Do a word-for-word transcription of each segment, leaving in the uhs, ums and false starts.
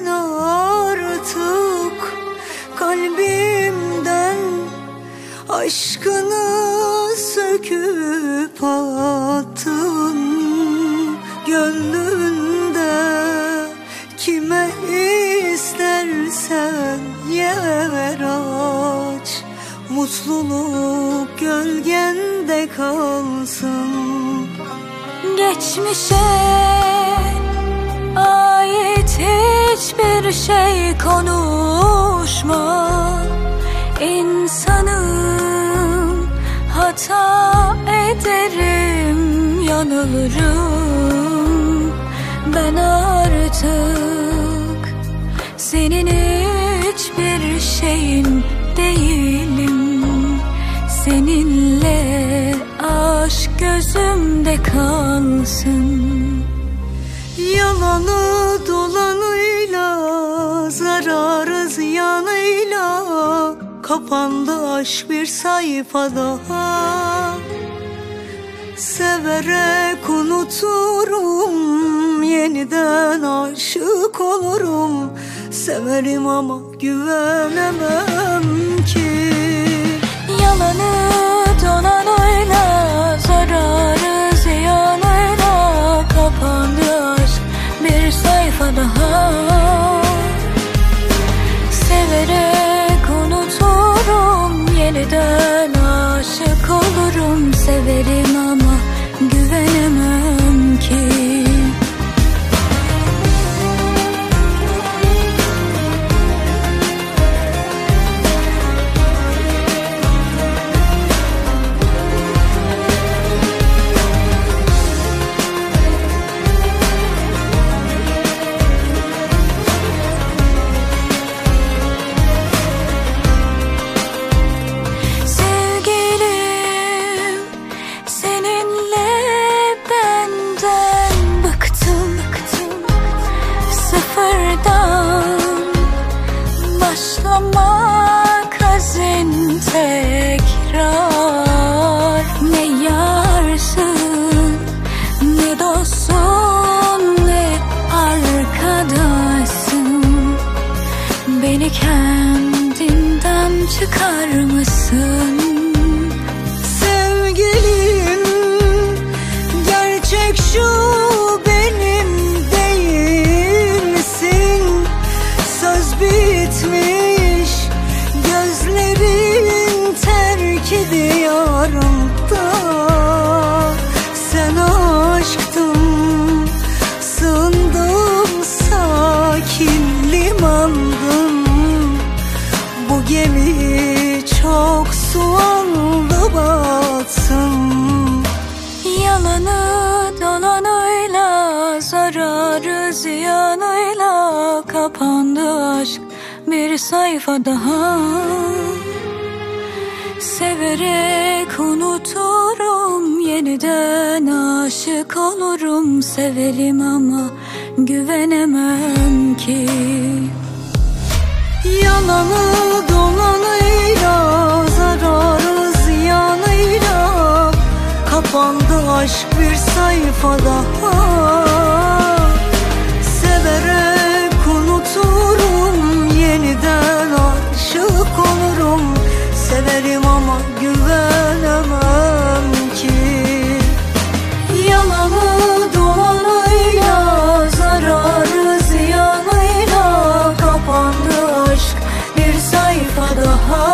artık kalbimden aşkını söküp attın. Gönlünde kime istersen yer aç, mutluluk gölgende kalsın. Geçmişe ait hiçbir şey konuşma. İnsanım, hata ederim, yanılırım. Ben artık senin hiçbir şeyin değilim. Seninle aşk gözümde kalsın. Yalanı dolanıyla, zararı ziyanıyla kapandı aşk bir sayfa daha. Severek unuturum, yeniden aşık olurum. Severim ama güvenemem ki. Yalanı dolanıyla, zararı ziyanıyla kapandı aşk bir sayfa daha. Severek unuturum, yeniden aşık olurum. Severim ama güvenemem ki. Başlamak azin tekrar. Ne yarsın, ne dostsun, ne arkadaşsın. Beni kendinden çıkar mısın? Sevgilim, gerçek şu benim değilsin. Söz bitmiş, gözlerin terk diyarımda. Sen aşktın, sığındım sakin limandın. Bu gemi çok su aldı batsın. Yalanı dolanıyla, zararı ziyanıyla kapandı aşk bir sayfa daha. Severek unuturum, yeniden aşık olurum. Severim ama güvenemem ki. Yalanı dolanıyla, zararı ziyanıyla kapandı aşk bir sayfa daha. Severek unuturum, yeniden aşık olurum. Severim ama güvenemem ki. Yalanı dolanıyla, zararı ziyanıyla kapandı aşk bir sayfa daha.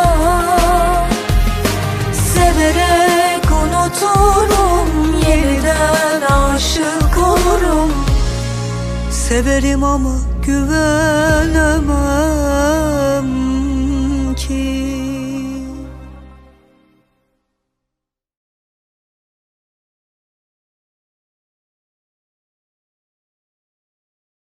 Severek unuturum, yeniden aşık olurum. Severim ama güvenemem